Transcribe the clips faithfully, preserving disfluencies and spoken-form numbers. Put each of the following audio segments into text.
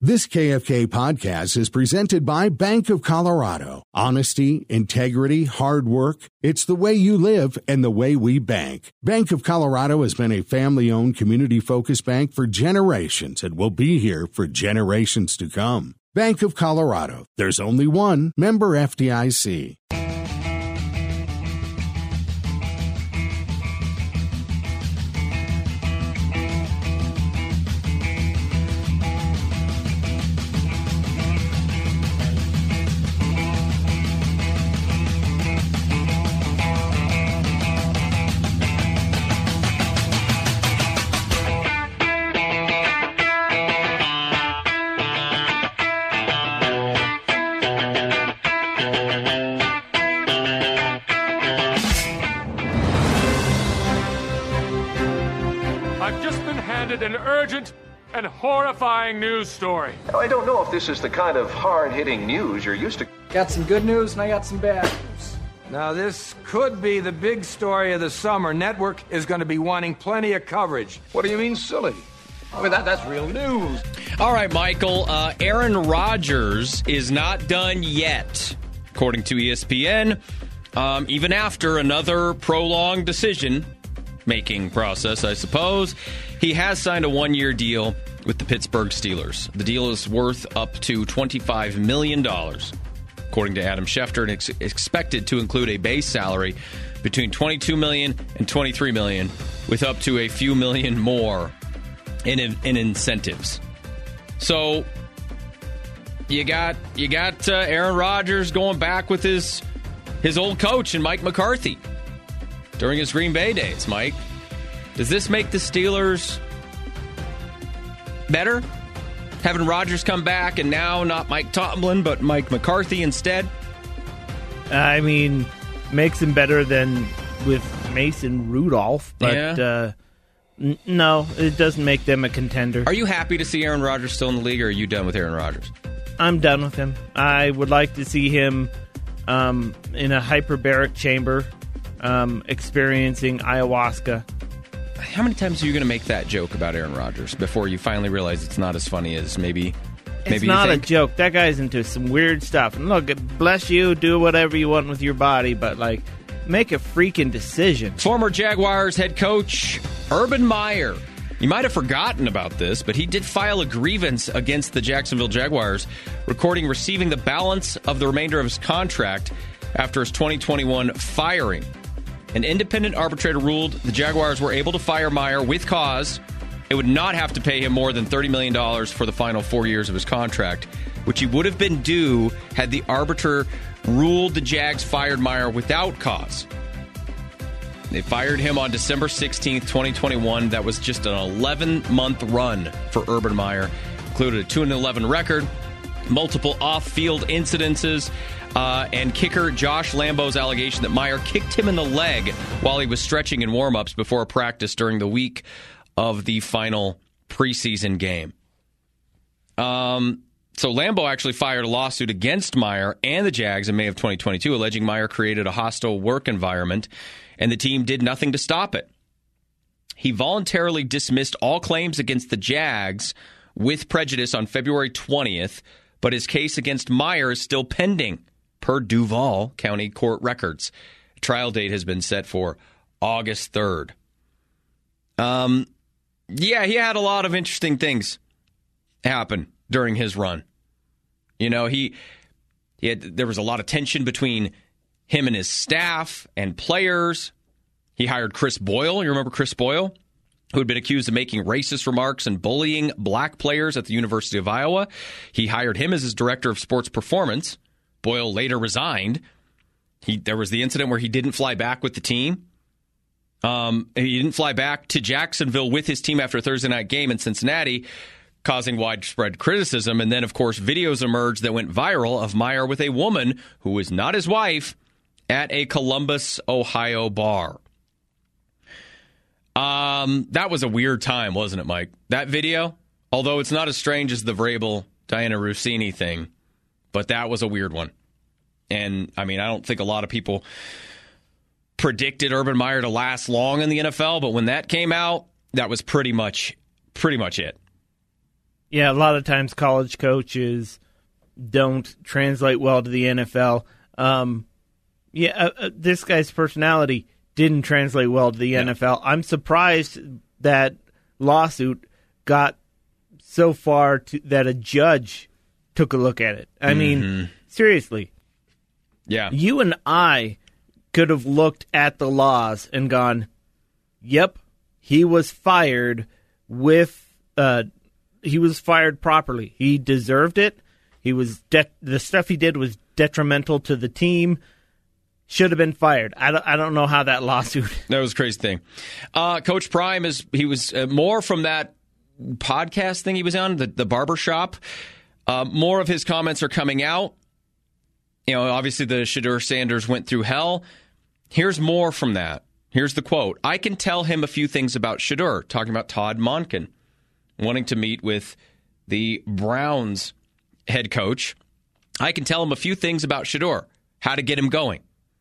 This K F K podcast is presented by Bank of Colorado. Honesty, integrity, hard work. It's the way you live and the way we bank. Bank of Colorado has been a family-owned, community-focused bank for generations and will be here for generations to come. Bank of Colorado. There's only one. Member F D I C. And horrifying news story. Now, I don't know if this is the kind of hard-hitting news you're used to. Got some good news and I got some bad news. Now, this could be the big story of the summer. Network is going to be wanting plenty of coverage. What do you mean, silly? I mean, that, that's real news. All right, Michael. Uh, Aaron Rodgers is not done yet, according to E S P N, um, even after another prolonged decision-making process, I suppose. He has signed a one-year deal with the Pittsburgh Steelers. The deal is worth up to twenty-five million dollars, according to Adam Schefter, and it's expected to include a base salary between twenty-two million dollars and twenty-three million dollars, with up to a few million more in, in incentives. So you got you got uh, Aaron Rodgers going back with his his old coach and Mike McCarthy during his Green Bay days. Mike, does this make the Steelers better? Having Rodgers come back and now not Mike Tomlin, but Mike McCarthy instead? I mean, makes him better than with Mason Rudolph, but yeah. uh, n- no, it doesn't make them a contender. Are you happy to see Aaron Rodgers still in the league, or are you done with Aaron Rodgers? I'm done with him. I would like to see him um, in a hyperbaric chamber um, experiencing ayahuasca. How many times are you going to make that joke about Aaron Rodgers before you finally realize it's not as funny as maybe maybe It's you not think? a joke. That guy's into some weird stuff. And look, bless you, do whatever you want with your body, but, like, make a freaking decision. Former Jaguars head coach Urban Meyer. You might have forgotten about this, but he did file a grievance against the Jacksonville Jaguars, recording receiving the balance of the remainder of his contract after his twenty twenty-one firing. An independent arbitrator ruled the Jaguars were able to fire Meyer with cause. It would not have to pay him more than thirty million dollars for the final four years of his contract, which he would have been due had the arbiter ruled the Jags fired Meyer without cause. They fired him on December sixteenth, twenty twenty-one. That was just an eleven-month run for Urban Meyer. Included a two and eleven record, multiple off-field incidences, Uh, and kicker Josh Lambo's allegation that Meyer kicked him in the leg while he was stretching in warm-ups before a practice during the week of the final preseason game. Um, so Lambo actually fired a lawsuit against Meyer and the Jags in May of twenty twenty-two, alleging Meyer created a hostile work environment, and the team did nothing to stop it. He voluntarily dismissed all claims against the Jags with prejudice on February twentieth, but his case against Meyer is still pending, per Duval County Court records. A trial date has been set for August third. Um, yeah, he had a lot of interesting things happen during his run. You know, he, he had, there was a lot of tension between him and his staff and players. He hired Chris Boyle. You remember Chris Boyle? Who had been accused of making racist remarks and bullying black players at the University of Iowa. He hired him as his director of sports performance. Boyle later resigned. He, there was the incident where he didn't fly back with the team. Um, he didn't fly back to Jacksonville with his team after a Thursday night game in Cincinnati, causing widespread criticism. And then, of course, videos emerged that went viral of Meyer with a woman who was not his wife at a Columbus, Ohio bar. Um, that was a weird time, wasn't it, Mike? That video, although it's not as strange as the Vrabel, Diana Rossini thing, but that was a weird one. And, I mean, I don't think a lot of people predicted Urban Meyer to last long in the N F L, but when that came out, that was pretty much pretty much it. Yeah, a lot of times college coaches don't translate well to the N F L. Um, yeah, uh, uh, this guy's personality didn't translate well to the yeah. N F L. I'm surprised that lawsuit got so far to, that a judge took a look at it. I mm-hmm. mean, seriously. Yeah. You and I could have looked at the laws and gone, yep, he was fired with, uh, he was fired properly. He deserved it. He was de- the stuff he did was detrimental to the team. Should have been fired. I don't, I don't know how that lawsuit. That was a crazy thing. Uh, Coach Prime is he was uh, more from that podcast thing he was on, the the barbershop. Uh, more of his comments are coming out. You know, obviously the Shedeur Sanders went through hell. Here's more from that. Here's the quote. I can tell him a few things about Shedeur, talking about Todd Monken, wanting to meet with the Browns head coach. I can tell him a few things about Shedeur, how to get him going.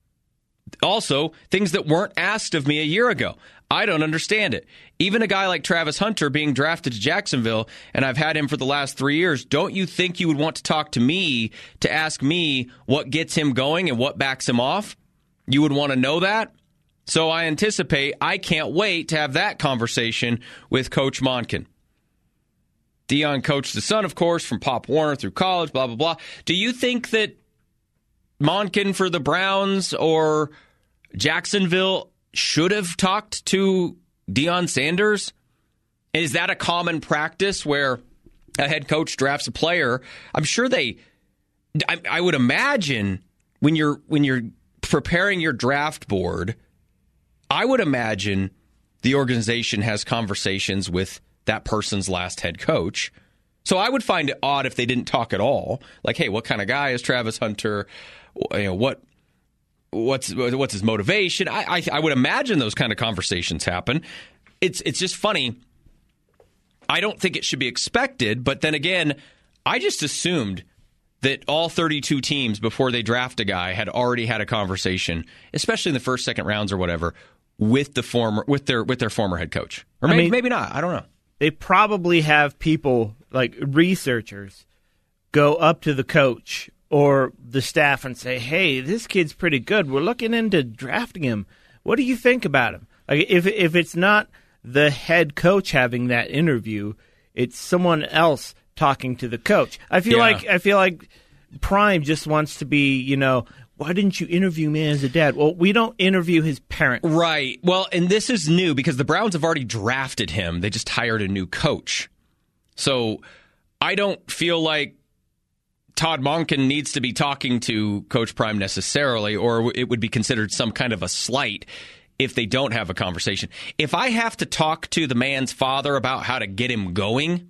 Also, things that weren't asked of me a year ago. I don't understand it. Even a guy like Travis Hunter being drafted to Jacksonville, and I've had him for the last three years, don't you think you would want to talk to me to ask me what gets him going and what backs him off? You would want to know that? So I anticipate I can't wait to have that conversation with Coach Monken. Deion coached the son, of course, from Pop Warner through college, blah, blah, blah. Do you think that Monken for the Browns or Jacksonville should have talked to Deion Sanders? Is that a common practice where a head coach drafts a player? I'm sure they, I, I would imagine when you're when you're preparing your draft board, I would imagine the organization has conversations with that person's last head coach. So I would find it odd if they didn't talk at all. Like, hey, what kind of guy is Travis Hunter? You know, what what's what's his motivation? I, I I would imagine those kind of conversations happen. It's it's just funny. I don't think it should be expected, but then again, I just assumed that all thirty-two teams before they draft a guy had already had a conversation, especially in the first, second rounds or whatever, with the former with their with their former head coach. Or maybe, I mean, maybe not. I don't know. They probably have people, like researchers, go up to the coach or the staff and say, hey, this kid's pretty good. We're looking into drafting him. What do you think about him? Like, if if it's not the head coach having that interview, it's someone else talking to the coach. I feel yeah. like I feel like Prime just wants to be, you know, why didn't you interview me as a dad? Well, we don't interview his parents. Right. Well, and this is new because the Browns have already drafted him. They just hired a new coach. So I don't feel like Todd Monken needs to be talking to Coach Prime necessarily, or it would be considered some kind of a slight if they don't have a conversation. If I have to talk to the man's father about how to get him going,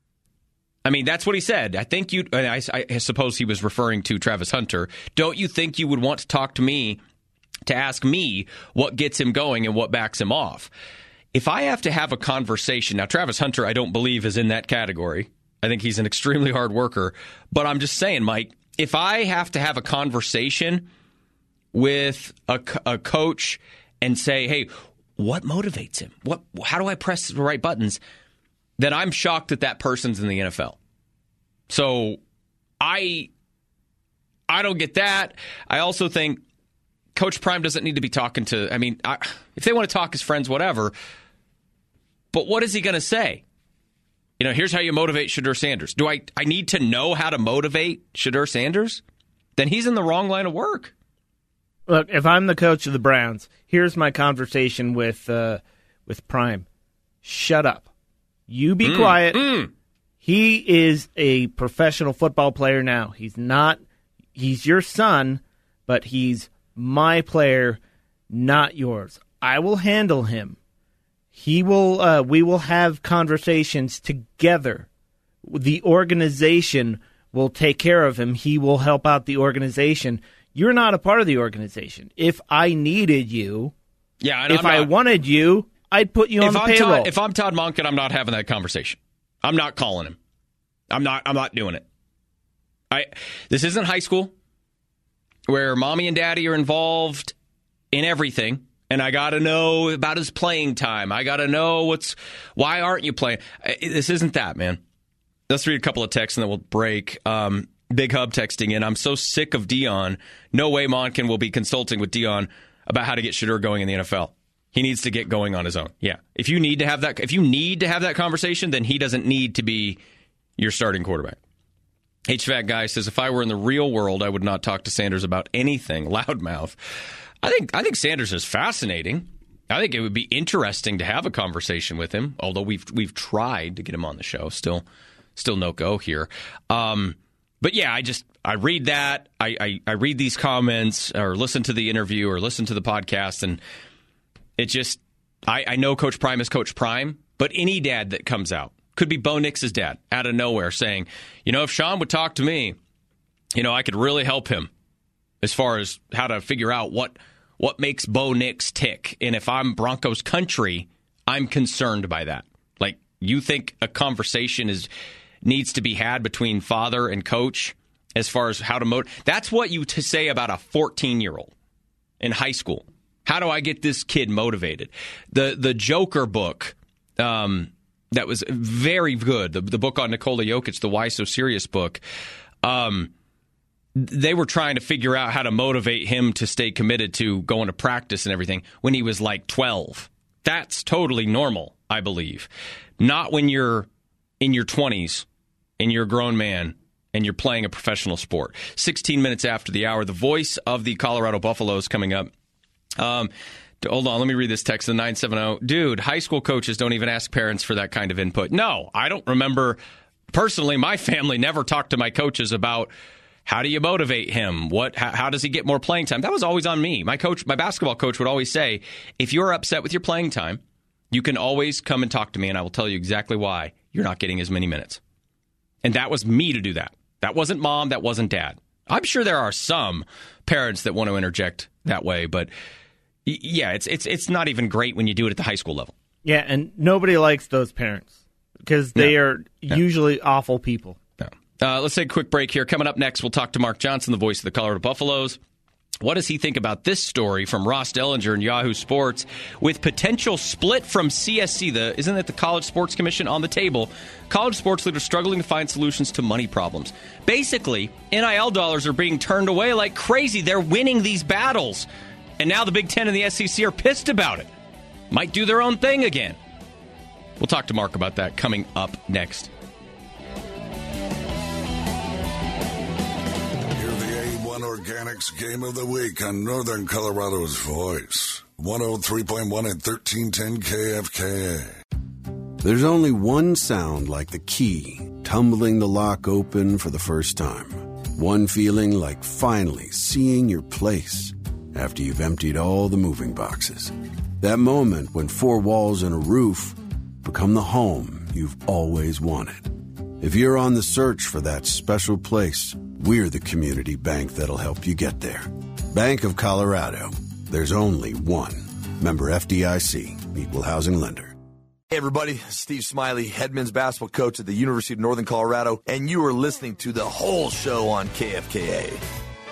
I mean, that's what he said. I think you, I, I suppose he was referring to Travis Hunter. Don't you think you would want to talk to me to ask me what gets him going and what backs him off? If I have to have a conversation, now Travis Hunter, I don't believe is in that category. I think he's an extremely hard worker. But I'm just saying, Mike, if I have to have a conversation with a, a coach and say, hey, what motivates him? What? How do I press the right buttons? Then I'm shocked that that person's in the N F L. So I I don't get that. I also think Coach Prime doesn't need to be talking to, I mean, I, if they want to talk as friends, whatever. But what is he going to say? You know, here's how you motivate Shedeur Sanders. Do I, I need to know how to motivate Shedeur Sanders? Then he's in the wrong line of work. Look, if I'm the coach of the Browns, here's my conversation with uh, with Prime. Shut up. You be mm, quiet. Mm. He is a professional football player now. He's not, he's your son, but he's my player, not yours. I will handle him. He will, uh, we will have conversations together. The organization will take care of him. He will help out the organization. You're not a part of the organization. If I needed you, yeah, and if I'm I not, wanted you, I'd put you on if the I'm payroll. Todd, if I'm Todd Monken, I'm not having that conversation. I'm not calling him. I'm not. I'm not doing it. I. This isn't high school where mommy and daddy are involved in everything, and I got to know about his playing time. I got to know what's. Why aren't you playing? This isn't that, man. let's read a couple of texts and then we'll break. Um, Big Hub texting in, I'm so sick of Deion. No way Monken will be consulting with Deion about how to get Shedeur going in the N F L. He needs to get going on his own. Yeah. If you need to have that, if you need to have that conversation, then he doesn't need to be your starting quarterback. H V A C guy says, if I were in the real world, I would not talk to Sanders about anything. Loudmouth. I think I think Sanders is fascinating. I think it would be interesting to have a conversation with him, although we've we've tried to get him on the show. Still still no go here. Um, but yeah, I just I read that. I, I, I read these comments or listen to the interview or listen to the podcast, and it just I, I know Coach Prime is Coach Prime, but any dad that comes out, could be Bo Nix's dad, out of nowhere saying, you know, if Sean would talk to me, you know, I could really help him as far as how to figure out what what makes Bo Nix tick. And if I'm Broncos country, I'm concerned by that. Like, you think a conversation is needs to be had between father and coach as far as how to motivate. That's what you to say about a fourteen-year-old in high school. How do I get this kid motivated? The the Joker book, um, that was very good. The, the book on Nikola Jokic, the Why So Serious book, um, they were trying to figure out how to motivate him to stay committed to going to practice and everything when he was like twelve. That's totally normal, I believe. Not when you're in your twenties and you're a grown man and you're playing a professional sport. sixteen minutes after the hour, the voice of the Colorado Buffaloes coming up. Um, hold on, let me read this text, the nine seven zero. Dude, high school coaches don't even ask parents for that kind of input. No, I don't remember. Personally, my family never talked to my coaches about how do you motivate him? What? How, how does he get more playing time? That was always on me. My coach, my basketball coach would always say, if you're upset with your playing time, you can always come and talk to me, and I will tell you exactly why you're not getting as many minutes. And that was me to do that. That wasn't mom. That wasn't dad. I'm sure there are some parents that want to interject that way, but yeah, it's it's it's not even great when you do it at the high school level. Yeah, and nobody likes those parents because they no. are no. usually awful people. No. Uh, let's take a quick break here. Coming up next, we'll talk to Mark Johnson, the voice of the Colorado Buffaloes. What does he think about this story from Ross Dellinger in Yahoo Sports with potential split from C S C? The isn't it the College Sports Commission on the table? College sports leaders struggling to find solutions to money problems. Basically, N I L dollars are being turned away like crazy. They're winning these battles. And now the Big Ten and the S E C are pissed about it. Might do their own thing again. We'll talk to Mark about that coming up next. Organics Game of the Week on Northern Colorado's Voice. one oh three point one and thirteen ten K F K A. There's only one sound like the key tumbling the lock open for the first time. One feeling like finally seeing your place after you've emptied all the moving boxes. That moment when four walls and a roof become the home you've always wanted. If you're on the search for that special place, we're the community bank that'll help you get there. Bank of Colorado. There's only one. Member F D I C. Equal housing lender. Hey everybody, Steve Smiley, head men's basketball coach at the University of Northern Colorado, and you are listening to the whole show on K F K A.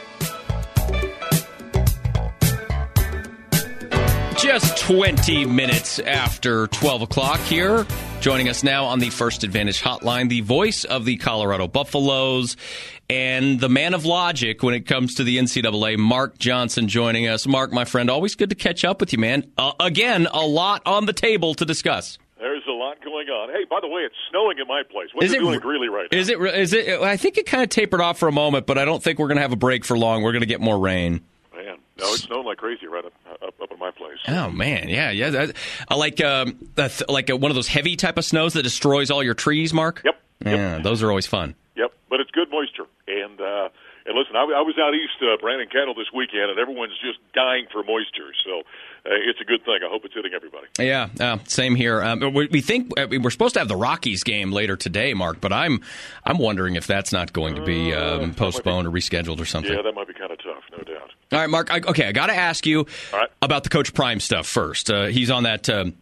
Just twenty minutes after twelve o'clock here. Joining us now on the First Advantage Hotline, the voice of the Colorado Buffaloes and the man of logic when it comes to the N C double A, Mark Johnson, joining us. Mark, my friend, always good to catch up with you, man. Uh, again, a lot on the table to discuss. There's a lot going on. Hey, by the way, it's snowing in my place. What's it doing in Greeley right now? Is it? Is it? I think it kind of tapered off for a moment, but I don't think we're going to have a break for long. We're going to get more rain. Man, no, it's snowing like crazy right up up, up in my place. Oh man, yeah, yeah. That, uh, like um, that's like a, one of those heavy type of snows that destroys all your trees, Mark. Yep. Yeah, yep. Those are always fun. Yep, but it's good moisture. And uh, and listen, I, I was out east, uh, Brandon Cattle this weekend, and everyone's just dying for moisture. So uh, it's a good thing. I hope it's hitting everybody. Yeah, uh, same here. Um, we, we think we're supposed to have the Rockies game later today, Mark, but I'm I'm wondering if that's not going to be um, postponed be, or rescheduled or something. Yeah, that might be kind of tough, no doubt. All right, Mark. I, okay, I got to ask you right. about the Coach Prime stuff first. Uh, he's on that. Um,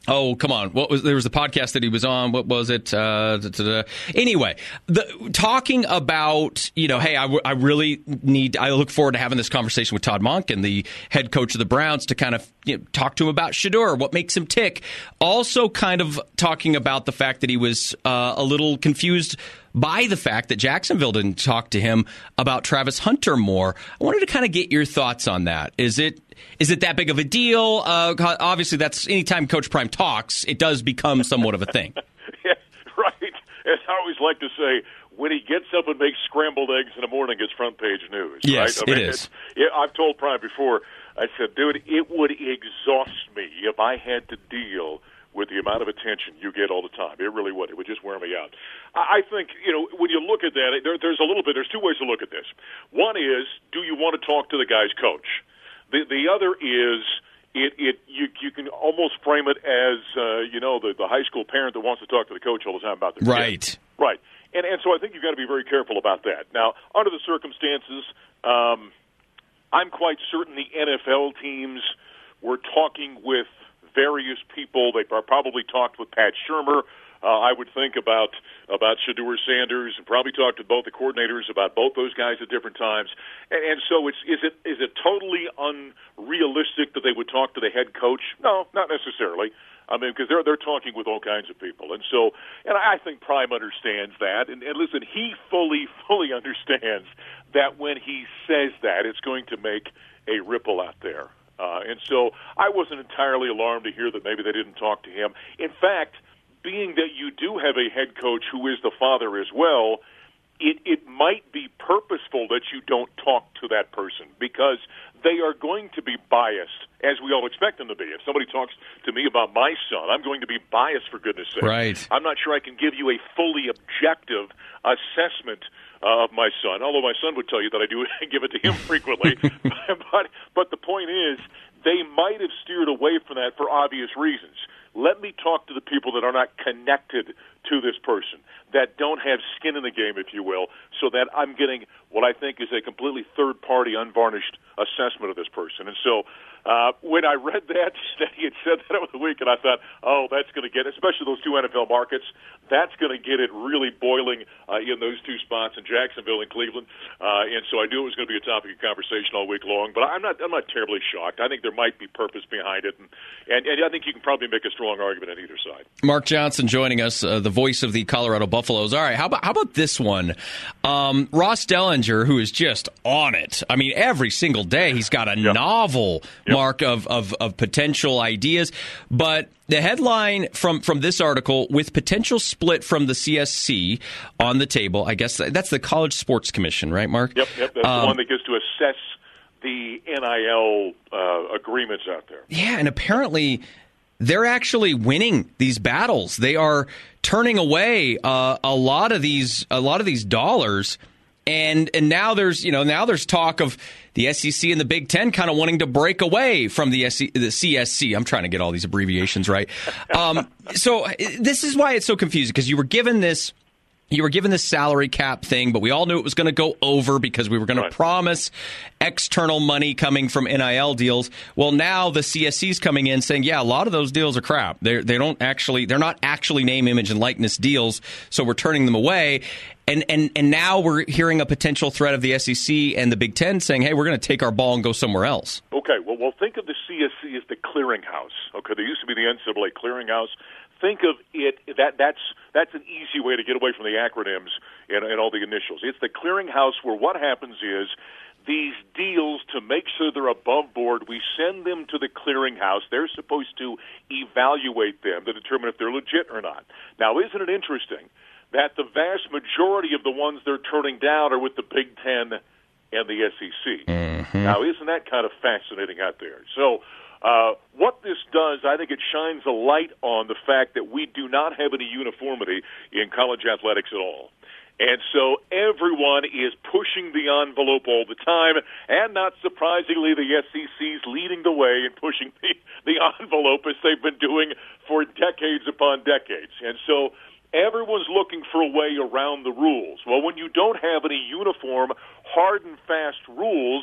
Oh, come on. What was there was a podcast that he was on. What was it? Uh, da, da, da. Anyway, the, talking about, you know, hey, I, w- I really need, I look forward to having this conversation with Todd Monken, the head coach of the Browns, to kind of you know, talk to him about Shedeur, what makes him tick. Also kind of talking about the fact that he was uh, a little confused by the fact that Jacksonville didn't talk to him about Travis Hunter more. I wanted to kind of get your thoughts on that. Is it is it that big of a deal? Uh, obviously, that's anytime Coach Prime talks, it does become somewhat of a thing. Yeah, right. As I always like to say, when he gets up and makes scrambled eggs in the morning, it's front page news. Yes, right? I mean, it is. Yeah, I've told Prime before, I said, dude, it would exhaust me if I had to deal with the amount of attention you get all the time. It really would. It would just wear me out. I think, you know, when you look at that, there, there's a little bit, there's two ways to look at this. One is, do you want to talk to the guy's coach? The the other is, it, it you you can almost frame it as, uh, you know, the, the high school parent that wants to talk to the coach all the time about their right. kid. Right. And, and so I think you've got to be very careful about that. Now, under the circumstances, um, I'm quite certain the N F L teams were talking with various people. They probably talked with Pat Shurmur. Uh, I would think about about Shedeur Sanders, and probably talked to both the coordinators about both those guys at different times. And, and so, it's is it is it totally unrealistic that they would talk to the head coach? No, not necessarily. I mean, because they're they're talking with all kinds of people, and so, and I think Prime understands that. And, and listen, he fully fully understands that when he says that, it's going to make a ripple out there. Uh, and so I wasn't entirely alarmed to hear that maybe they didn't talk to him. In fact, being that you do have a head coach who is the father as well, it, it might be purposeful that you don't talk to that person because they are going to be biased, as we all expect them to be. If somebody talks to me about my son, I'm going to be biased, for goodness sake. Right. I'm not sure I can give you a fully objective assessment uh, of my son, although my son would tell you that I do give it to him frequently. but, but the point is, they might have steered away from that for obvious reasons. Let me talk to the people that are not connected to this person, that don't have skin in the game, if you will, so that I'm getting what I think is a completely third-party, unvarnished assessment of this person. And so uh, when I read that, that he had said that over the weekend, I thought, oh, that's going to get, especially those two N F L markets, that's going to get it really boiling uh, in those two spots in Jacksonville and Cleveland. Uh, and so I knew it was going to be a topic of conversation all week long. But I'm not I'm not terribly shocked. I think there might be purpose behind it. And, and, and I think you can probably make a strong argument on either side. Mark Johnson joining us, uh, the voice of the Colorado Buffaloes. All right, how about how about this one? Um, Ross Dellinger, who is just on it. I mean, every single day he's got a yep. novel yep. mark of, of, of potential ideas. But the headline from, from this article, with potential split from the C S C on the table, I guess that's the College Sports Commission, right, Mark? Yep, yep. That's um, the one that gets to assess the N I L uh, agreements out there. Yeah, and apparently they're actually winning these battles. They are turning away uh, a lot of these a lot of these dollars, and and now there's you know now there's talk of the S E C and the Big Ten kind of wanting to break away from the, S E, the C S C. I'm trying to get all these abbreviations right. Um, so this is why it's so confusing, because you were given this. You were given this salary cap thing, but we all knew it was going to go over because we were going right. to promise external money coming from N I L deals. Well, now the C S C's coming in saying, yeah, a lot of those deals are crap. They they don't actually they're not actually name, image, and likeness deals, so we're turning them away. And and and now we're hearing a potential threat of the S E C and the Big Ten saying, hey, we're going to take our ball and go somewhere else. Okay, well, well, think of the C S C as the clearinghouse. Okay, there used to be the N C double A clearinghouse. Think of it, that that's that's an easy way to get away from the acronyms and, and all the initials. It's the clearinghouse where what happens is these deals, to make sure they're above board, we send them to the clearinghouse. They're supposed to evaluate them to determine if they're legit or not. Now, isn't it interesting that the vast majority of the ones they're turning down are with the Big Ten and the S E C? Mm-hmm. Now, isn't that kind of fascinating out there? So, Uh, what this does, I think it shines a light on the fact that we do not have any uniformity in college athletics at all. And so everyone is pushing the envelope all the time, and not surprisingly, the S E C's leading the way and pushing the, the envelope as they've been doing for decades upon decades. And so everyone's looking for a way around the rules. Well, when you don't have any uniform, hard and fast rules,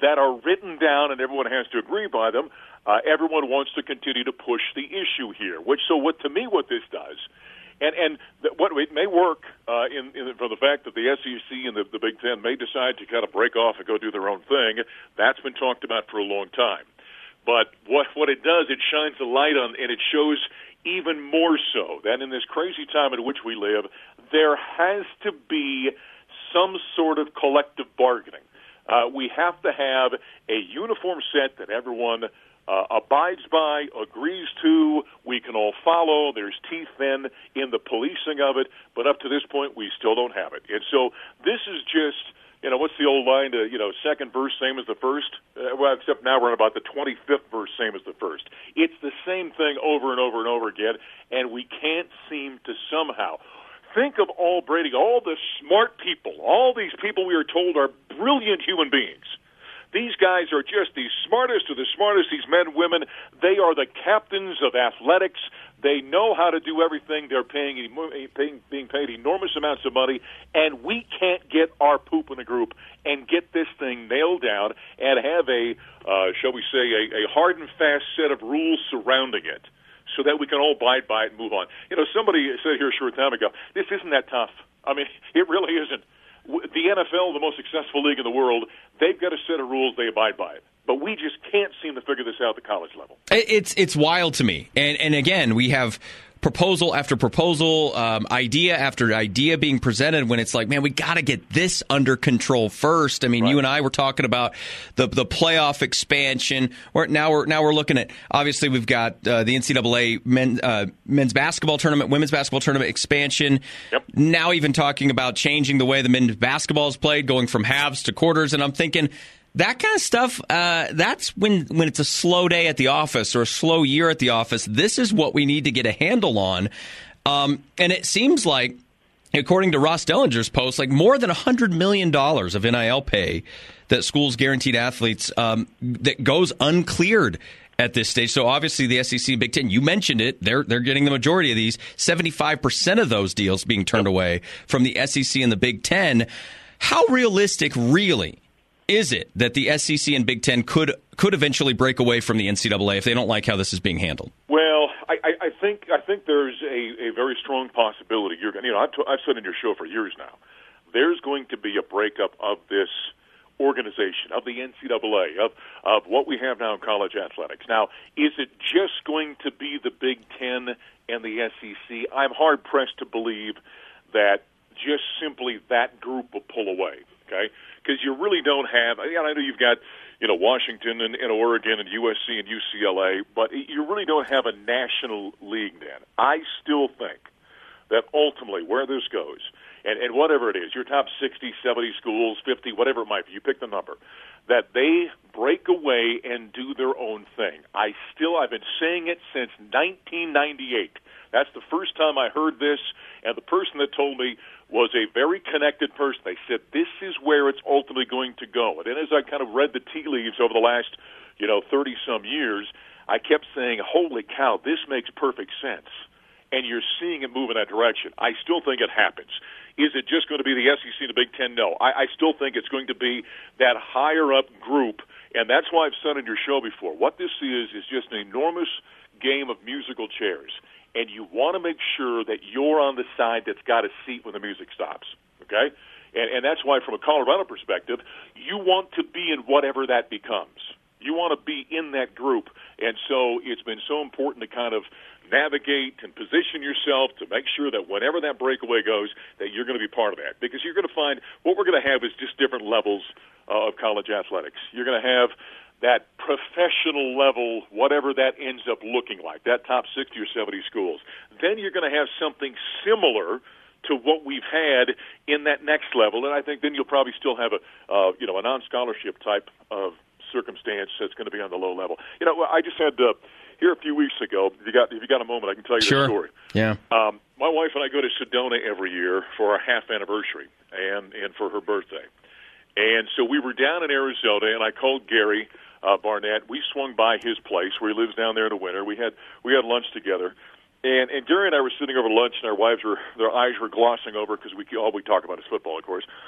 that are written down and everyone has to agree by them. Uh, everyone wants to continue to push the issue here. Which, so what to me, what this does, and and the, what it may work uh, in, in for the fact that the S E C and the, the Big Ten may decide to kind of break off and go do their own thing. That's been talked about for a long time. But what what it does, it shines a light on, and it shows even more so that in this crazy time in which we live, there has to be some sort of collective bargaining. Uh, we have to have a uniform set that everyone uh, abides by, agrees to, we can all follow. There's teeth then in the policing of it, but up to this point, we still don't have it. And so this is just, you know, what's the old line to, you know, second verse, same as the first? Uh, well, except now we're on about the twenty-fifth verse, same as the first. It's the same thing over and over and over again, and we can't seem to somehow. Think of all Brady, all the smart people, all these people we are told are brilliant human beings. These guys are just the smartest of the smartest, these men, women. They are the captains of athletics. They know how to do everything. They're paying, paying being paid enormous amounts of money, and we can't get our poop in a group and get this thing nailed down and have a, uh, shall we say, a, a hard and fast set of rules surrounding it, so that we can all abide by it and move on. You know, somebody said here a short time ago, this isn't that tough. I mean, it really isn't. The N F L, the most successful league in the world, they've got a set of rules, they abide by it. But we just can't seem to figure this out at the college level. It's it's wild to me. And, and again, we have proposal after proposal, um, idea after idea being presented when it's like, man, we got to get this under control first. I mean, right. You and I were talking about the the playoff expansion. We're, now we're now we're looking at, obviously, we've got uh, the N C double A men, uh, men's basketball tournament, women's basketball tournament expansion. Yep. Now even talking about changing the way the men's basketball is played, going from halves to quarters. And I'm thinking, that kind of stuff, uh, that's when, when it's a slow day at the office or a slow year at the office. This is what we need to get a handle on. Um, and it seems like, according to Ross Dellinger's post, like more than one hundred million dollars of N I L pay that schools guaranteed athletes um, that goes uncleared at this stage. So obviously the S E C and Big Ten, you mentioned it, they're they're getting the majority of these, seventy-five percent of those deals being turned away from the S E C and the Big Ten. How realistic, really, is it that the S E C and Big Ten could could eventually break away from the N C double A if they don't like how this is being handled? Well, I, I, I think I think there's a, a very strong possibility. You're, you know, I've, t- I've said in your show for years now, there's going to be a breakup of this organization, of the N C double A, of of what we have now in college athletics. Now, is it just going to be the Big Ten and the S E C? I'm hard pressed to believe that just simply that group will pull away. Okay. Because you really don't have, I know you've got, you know, Washington and, and Oregon and U S C and U C L A, but you really don't have a national league then. I still think that ultimately where this goes, and, and whatever it is, your top sixty, seventy schools, fifty, whatever it might be, you pick the number, that they break away and do their own thing. I still, I've been saying it since nineteen ninety-eight. That's the first time I heard this, and the person that told me was a very connected person. They said, this is where it's ultimately going to go. And then as I kind of read the tea leaves over the last, you know, thirty-some years, I kept saying, holy cow, this makes perfect sense. And you're seeing it move in that direction. I still think it happens. Is it just going to be the S E C and the Big Ten? No. I, I still think it's going to be that higher-up group, and that's why I've said in your show before, what this is is just an enormous game of musical chairs. And you want to make sure that you're on the side that's got a seat when the music stops, okay? And, and that's why, from a Colorado perspective, you want to be in whatever that becomes. You want to be in that group. And so it's been so important to kind of navigate and position yourself to make sure that whenever that breakaway goes, that you're going to be part of that. Because you're going to find what we're going to have is just different levels uh, of college athletics. You're going to have that professional level, whatever that ends up looking like, that top sixty or seventy schools. Then you're going to have something similar to what we've had in that next level, and I think then you'll probably still have a, uh, you know, a non-scholarship type of circumstance that's going to be on the low level. You know, I just had uh, here a few weeks ago. If you got, if you got a moment, I can tell you sure. the story. Yeah. Um, my wife and I go to Sedona every year for our half anniversary and and for her birthday, and so we were down in Arizona, and I called Gary Uh, Barnett. We swung by his place where he lives down there in the winter. We had we had lunch together, and and Gary and I were sitting over lunch, and our wives were their eyes were glossing over because we all we talk about is football, of course.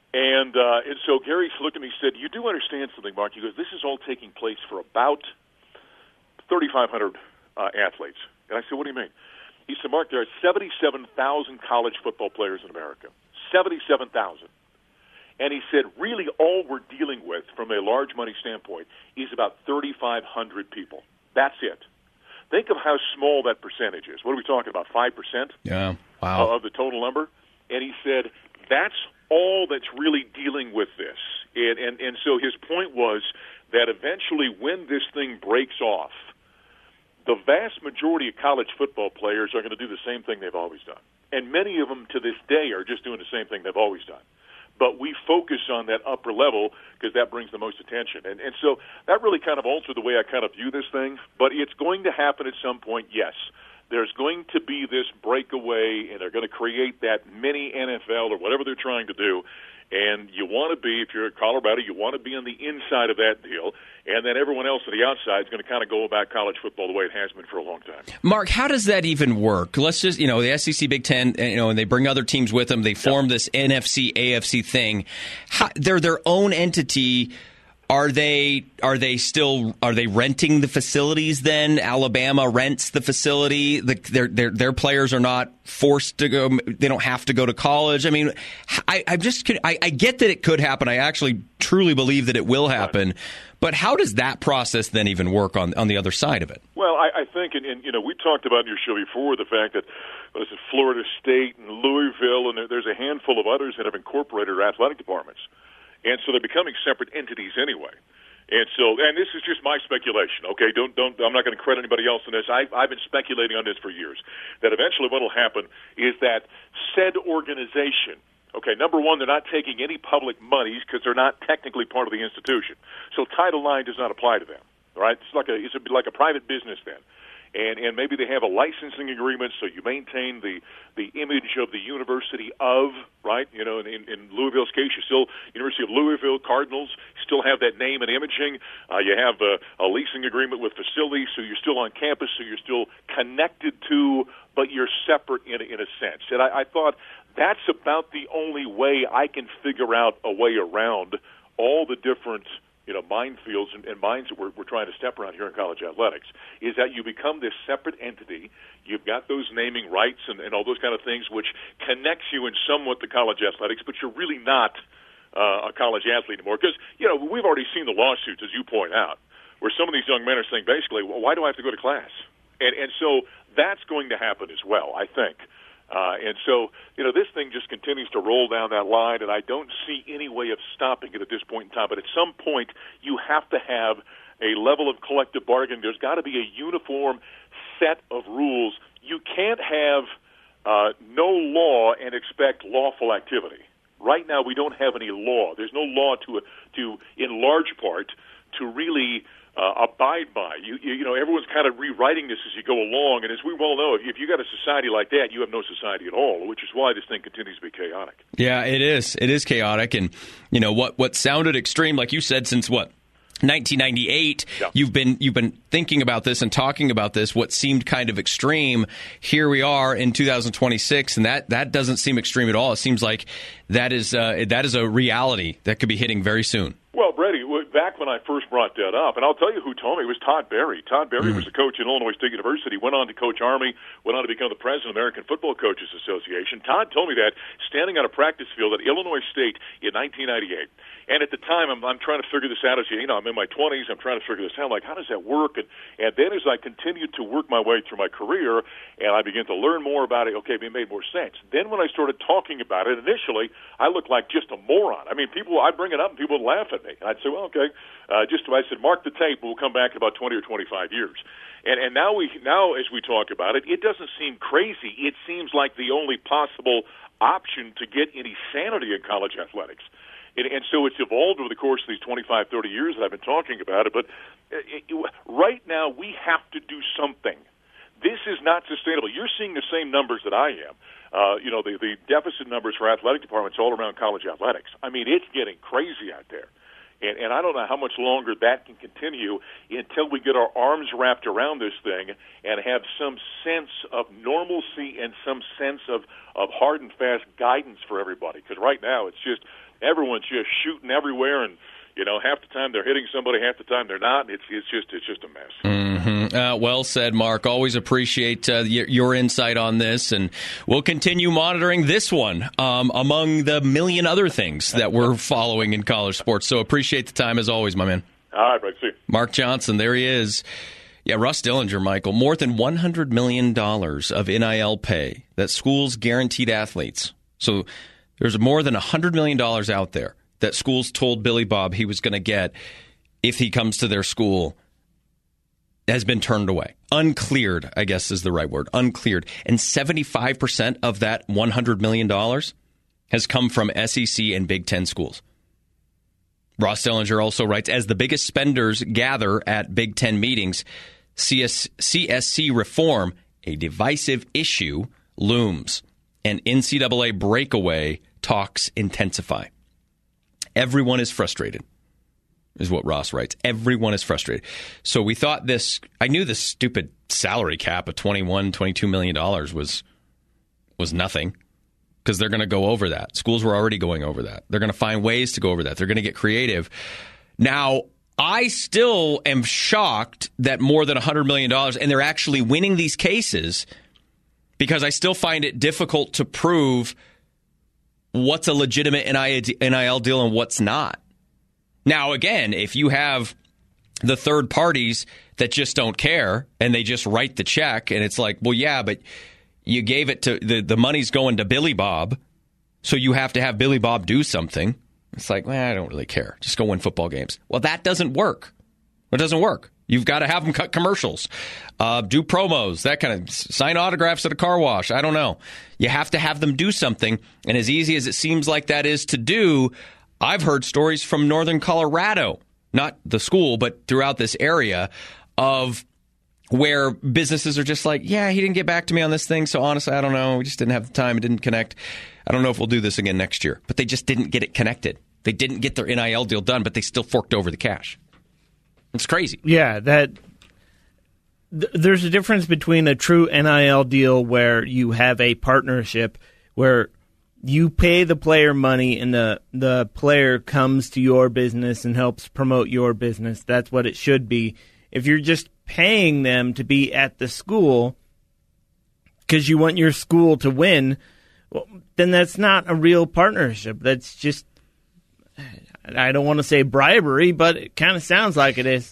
And, uh, and so Gary looked at me and said, you do understand something, Mark. He goes, this is all taking place for about thirty-five hundred uh, athletes. And I said, what do you mean? He said, Mark, there are seventy-seven thousand college football players in America. seventy-seven thousand. And he said, really all we're dealing with from a large money standpoint is about thirty-five hundred people. That's it. Think of how small that percentage is. What are we talking about, five percent? Yeah, wow. Of the total number? And he said, that's all that's really dealing with this. And, and, and so his point was that eventually when this thing breaks off, the vast majority of college football players are going to do the same thing they've always done. And many of them to this day are just doing the same thing they've always done. But we focus on that upper level because that brings the most attention. And, and so that really kind of altered the way I kind of view this thing. But it's going to happen at some point, yes. There's going to be this breakaway, and they're going to create that mini N F L or whatever they're trying to do. And you want to be, if you're at Colorado, you want to be on the inside of that deal. And then everyone else on the outside is going to kind of go about college football the way it has been for a long time. Mark, how does that even work? Let's just, you know, the S E C, Big Ten, you know, and they bring other teams with them. They form yeah. this N F C, A F C thing. How, they're their own entity. Are they are they still are they renting the facilities then? Alabama rents the facility. The, their their their players are not forced to go. They don't have to go to college. I mean, I I just I, I get that it could happen. I actually truly believe that it will happen. Right. But how does that process then even work on on the other side of it? Well, I, I think, and, and you know, we talked about in your show before the fact that what is it, Florida State and Louisville, and there, there's a handful of others that have incorporated their athletic departments. And so they're becoming separate entities anyway. And so, and this is just my speculation, okay? Don't, don't, I'm not going to credit anybody else on this. I, I've been speculating on this for years, that eventually what will happen is that said organization, okay, number one, they're not taking any public monies because they're not technically part of the institution. So Title nine does not apply to them, all right? It's like a, it's a, like a private business then. And, and maybe they have a licensing agreement, so you maintain the, the image of the University of, right? You know, in, in Louisville's case, you still, University of Louisville, Cardinals, still have that name and imaging. Uh, you have a, a leasing agreement with facilities, so you're still on campus, so you're still connected to, but you're separate in, in a sense. And I, I thought that's about the only way I can figure out a way around all the different you know, minefields and, and mines that we're, we're trying to step around here in college athletics, is that you become this separate entity. You've got those naming rights and, and all those kind of things, which connects you in somewhat to college athletics, but you're really not uh, a college athlete anymore. Because, you know, we've already seen the lawsuits, as you point out, where some of these young men are saying, basically, well, why do I have to go to class? And, and so that's going to happen as well, I think. Uh, and so, you know, this thing just continues to roll down that line, and I don't see any way of stopping it at this point in time. But at some point, you have to have a level of collective bargaining. There's got to be a uniform set of rules. You can't have uh, no law and expect lawful activity. Right now, we don't have any law. There's no law to, to in large part, to really Uh, abide by. You, you you know, everyone's kind of rewriting this as you go along, and as we well know, if, if you got a society like that, you have no society at all, which is why this thing continues to be chaotic. Yeah, it is. It is chaotic, and you know what? What sounded extreme, like you said, since what? nineteen ninety-eight, yeah. you've been you've been thinking about this and talking about this. What seemed kind of extreme, here we are in two thousand twenty-six, and that, that doesn't seem extreme at all. It seems like that is uh, that is a reality that could be hitting very soon. Well, Brady, back when I first brought that up, and I'll tell you who told me, it was Todd Berry. Todd Berry mm. was a coach in Illinois State University, went on to coach Army, went on to become the president of the American Football Coaches Association. Todd told me that standing on a practice field at Illinois State in nineteen ninety-eight. And at the time, I'm, I'm trying to figure this out. As you know, I'm in my twenties. I'm trying to figure this out. Like, how does that work? And, and then as I continued to work my way through my career, and I began to learn more about it, okay, it made more sense. Then when I started talking about it, initially, I looked like just a moron. I mean, people, I'd bring it up, and people would laugh at me. And I'd say, well, okay, uh, just I said, mark the tape. We'll come back in about twenty or twenty-five years. And, and now we now as we talk about it, it doesn't seem crazy. It seems like the only possible option to get any sanity in college athletics. And, and so it's evolved over the course of these twenty-five, thirty years that I've been talking about it. But it, it, right now, we have to do something. This is not sustainable. You're seeing the same numbers that I am. Uh, you know, the, the deficit numbers for athletic departments all around college athletics. I mean, it's getting crazy out there. And, and I don't know how much longer that can continue until we get our arms wrapped around this thing and have some sense of normalcy and some sense of, of hard and fast guidance for everybody. Because right now it's just everyone's just shooting everywhere, and you know, half the time they're hitting somebody, half the time they're not. It's it's just it's just a mess. Mm-hmm. Uh, well said, Mark. Always appreciate uh, your, your insight on this, and we'll continue monitoring this one um, among the million other things that we're following in college sports. So appreciate the time as always, my man. All right, Brett. See you. Mark Johnson, there he is. Yeah, Russ Dillinger, Michael. More than one hundred million dollars of N I L pay that schools guaranteed athletes. So there's more than one hundred million dollars out there that schools told Billy Bob he was going to get if he comes to their school, has been turned away. Uncleared, I guess is the right word. Uncleared. And seventy-five percent of that one hundred million dollars has come from S E C and Big Ten schools. Ross Dillinger also writes, as the biggest spenders gather at Big Ten meetings, C S C reform, a divisive issue, looms, and N C double A breakaway talks intensify. Everyone is frustrated, is what Ross writes. Everyone is frustrated. So we thought this, I knew this stupid salary cap of twenty-one, twenty-two million dollars was, was nothing, because they're going to go over that. Schools were already going over that. They're going to find ways to go over that. They're going to get creative. Now, I still am shocked that more than one hundred million dollars, and they're actually winning these cases, because I still find it difficult to prove what's a legitimate N I L deal and what's not. Now, again, if you have the third parties that just don't care and they just write the check, and it's like, well, yeah, but you gave it to the, the money's going to Billy Bob, so you have to have Billy Bob do something. It's like, well, I don't really care. Just go win football games. Well, that doesn't work. It doesn't work. You've got to have them cut commercials, uh, do promos, that kind of sign autographs at a car wash. I don't know. You have to have them do something. And as easy as it seems like that is to do, I've heard stories from Northern Colorado, not the school, but throughout this area, of where businesses are just like, yeah, he didn't get back to me on this thing. So honestly, I don't know. We just didn't have the time. It didn't connect. I don't know if we'll do this again next year. But they just didn't get it connected. They didn't get their N I L deal done, but they still forked over the cash. It's crazy. Yeah, that th- there's a difference between a true N I L deal where you have a partnership where you pay the player money and the, the player comes to your business and helps promote your business. That's what it should be. If you're just paying them to be at the school because you want your school to win, well, then that's not a real partnership. That's just, I don't want to say bribery, but it kind of sounds like it is.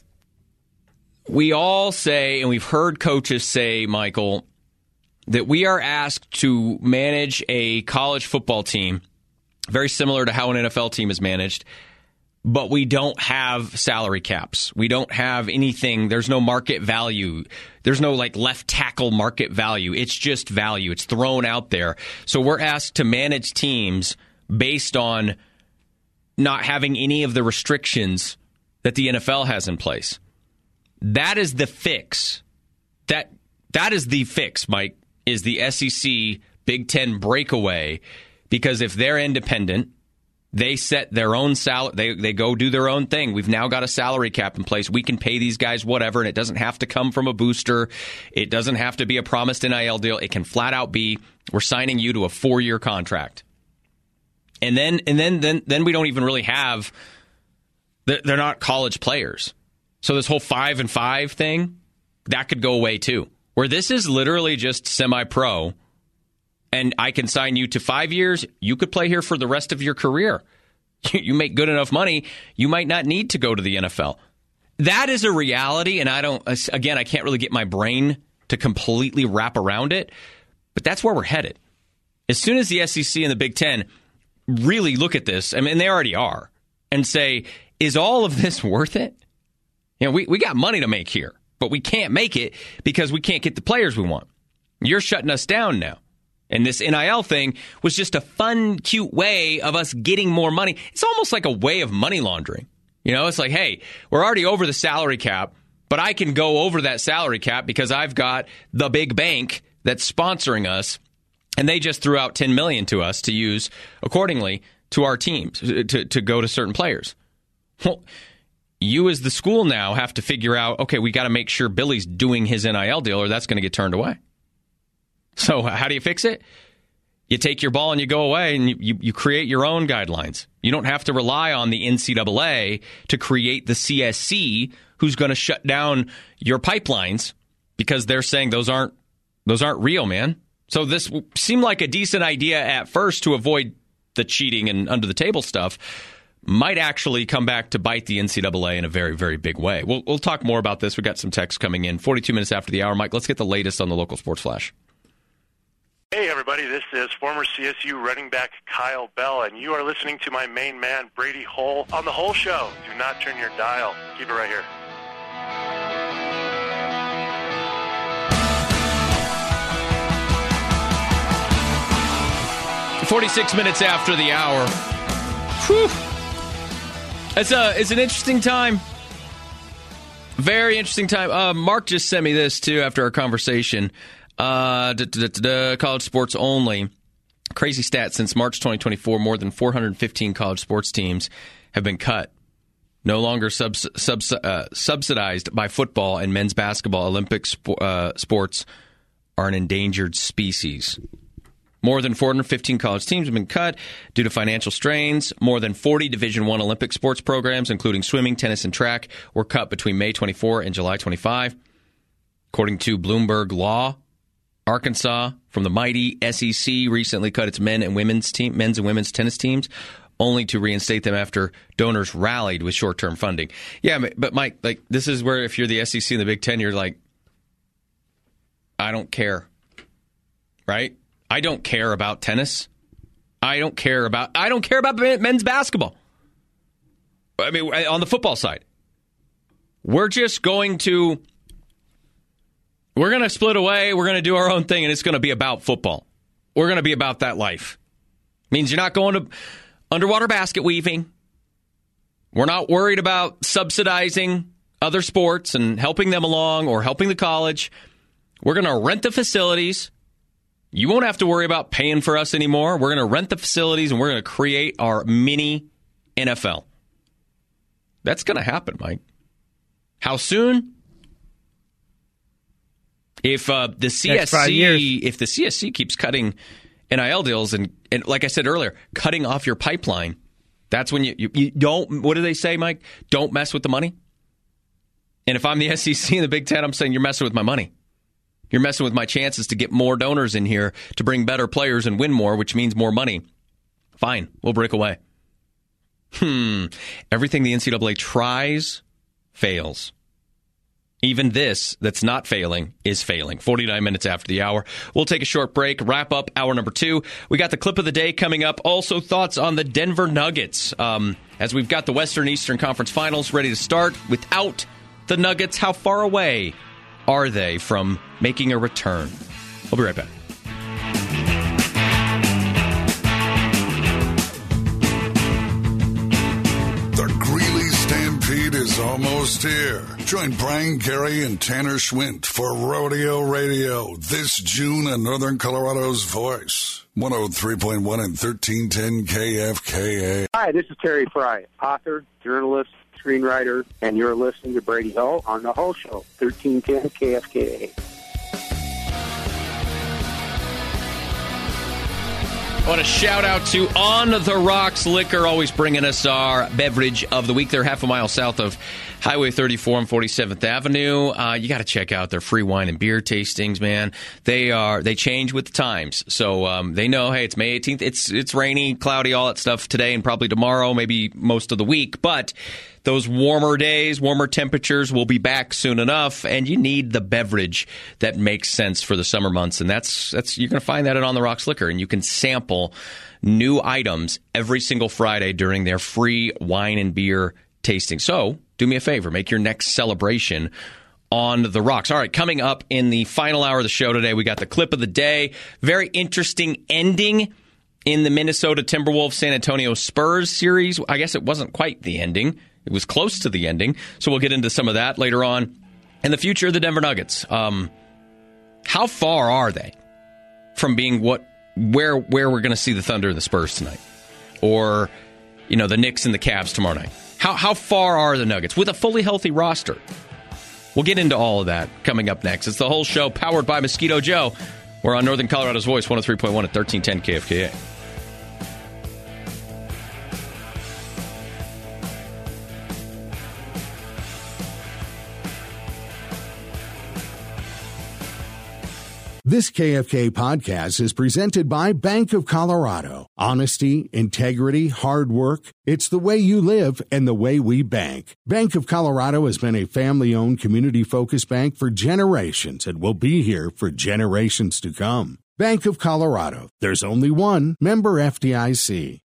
We all say, and we've heard coaches say, Michael, that we are asked to manage a college football team very similar to how an N F L team is managed, but we don't have salary caps. We don't have anything. There's no market value. There's no like left tackle market value. It's just value. It's thrown out there. So we're asked to manage teams based on not having any of the restrictions that the N F L has in place. That is the fix. That that is the fix, Mike, is the S E C Big Ten breakaway. Because if they're independent, they set their own salary. They they go do their own thing. We've now got a salary cap in place. We can pay these guys whatever, and it doesn't have to come from a booster. It doesn't have to be a promised N I L deal. It can flat out be, we're signing you to a four-year contract. And then and then then then we don't even really have, they're not college players. So this whole five and five thing, that could go away too. Where this is literally just semi-pro, and I can sign you to five years. You could play here for the rest of your career. You make good enough money, you might not need to go to the N F L. That is a reality, and I don't, again, I can't really get my brain to completely wrap around it, but that's where we're headed. As soon as the S E C and the Big Ten really look at this, I mean, they already are, and say, is all of this worth it? You know, we, we got money to make here, but we can't make it because we can't get the players we want. You're shutting us down now. And this N I L thing was just a fun, cute way of us getting more money. It's almost like a way of money laundering. You know, it's like, hey, we're already over the salary cap, but I can go over that salary cap because I've got the big bank that's sponsoring us, and they just threw out ten million dollars to us to use accordingly to our teams, to, to go to certain players. Well, you as the school now have to figure out, okay, we got to make sure Billy's doing his N I L deal or that's going to get turned away. So how do you fix it? You take your ball and you go away and you, you, you create your own guidelines. You don't have to rely on the N C double A to create the C S C who's going to shut down your pipelines because they're saying those aren't those aren't real, man. So this seemed like a decent idea at first to avoid the cheating and under the table stuff. Might actually come back to bite the N C double A in a very, very big way. We'll, we'll talk more about this. We've got some texts coming in. forty-two minutes after the hour. Mike, let's get the latest on the local sports flash. Hey, everybody. This is former C S U running back Kyle Bell, and you are listening to my main man, Brady Hull, on The Hull Show. Do not turn your dial. Keep it right here. forty-six minutes after the hour. Whew. It's a it's an interesting time. Very interesting time. Uh, Mark just sent me this too after our conversation. Uh, da, da, da, da, college sports only. Crazy stat: since March twenty twenty-four, more than four hundred fifteen college sports teams have been cut. No longer subs, subs, uh, subsidized by football and men's basketball. Olympic sp- uh, sports are an endangered species. More than four hundred fifteen college teams have been cut due to financial strains. More than forty Division I Olympic sports programs, including swimming, tennis, and track, were cut between May twenty-fourth and July twenty-fifth. According to Bloomberg Law, Arkansas, from the mighty S E C, recently cut its men and women's team, men's and women's tennis teams, only to reinstate them after donors rallied with short-term funding. Yeah, but Mike, like this is where if you're the S E C and the Big Ten, you're like, I don't care, right? I don't care about tennis. I don't care about I don't care about men's basketball. I mean, on the football side, we're just going to we're going to split away. We're going to do our own thing, and it's going to be about football. We're going to be about that life. Means you're not going to underwater basket weaving. We're not worried about subsidizing other sports and helping them along or helping the college. We're going to rent the facilities. You won't have to worry about paying for us anymore. We're going to rent the facilities, and we're going to create our mini N F L. That's going to happen, Mike. How soon? If uh, the C S C, if the C S C keeps cutting N I L deals and, and, like I said earlier, cutting off your pipeline, that's when you, you, you don't. What do they say, Mike? Don't mess with the money. And if I'm the S E C and the Big Ten, I'm saying you're messing with my money. You're messing with my chances to get more donors in here to bring better players and win more, which means more money. Fine, we'll break away. Hmm. Everything the N C double A tries fails. Even this that's not failing is failing. forty-nine minutes after the hour. We'll take a short break, wrap up hour number two. We got the clip of the day coming up. Also, thoughts on the Denver Nuggets. Um, as we've got the Western Eastern Conference Finals ready to start. Without the Nuggets, how far away are they from making a return? We'll be right back. The Greeley Stampede is almost here. Join Brian Gary and Tanner Schwint for Rodeo Radio this June on Northern Colorado's Voice. one oh three point one and thirteen ten K F K A. Hi, this is Terry Fry, author, journalist, screenwriter, and you're listening to Brady Hull on The Hull Show, thirteen ten K F K A. I want to shout out to On the Rocks Liquor, always bringing us our beverage of the week. They're half a mile south of Highway thirty-four on forty-seventh Avenue. Uh, you got to check out their free wine and beer tastings, man. They are they change with the times, so um, they know. Hey, it's May eighteenth. It's it's rainy, cloudy, all that stuff today and probably tomorrow, maybe most of the week. But those warmer days, warmer temperatures will be back soon enough, and you need the beverage that makes sense for the summer months. And that's that's you're going to find that at On the Rocks Liquor, and you can sample new items every single Friday during their free wine and beer tasting. So do me a favor, make your next celebration On the Rocks. All right, coming up in the final hour of the show today, we got the clip of the day. Very interesting ending in the Minnesota Timberwolves San Antonio Spurs series. I guess it wasn't quite the ending. It was close to the ending. So we'll get into some of that later on. And the future of the Denver Nuggets. Um, how far are they from being what where where we're going to see the Thunder and the Spurs tonight? Or, you know, the Knicks and the Cavs tomorrow night? How How how far are the Nuggets with a fully healthy roster? We'll get into all of that coming up next. It's the whole show powered by Mosquito Joe. We're on Northern Colorado's Voice, one oh three point one at thirteen ten K F K A. This K F K podcast is presented by Bank of Colorado. Honesty, integrity, hard work. It's the way you live and the way we bank. Bank of Colorado has been a family-owned, community-focused bank for generations and will be here for generations to come. Bank of Colorado. There's only one. Member F D I C.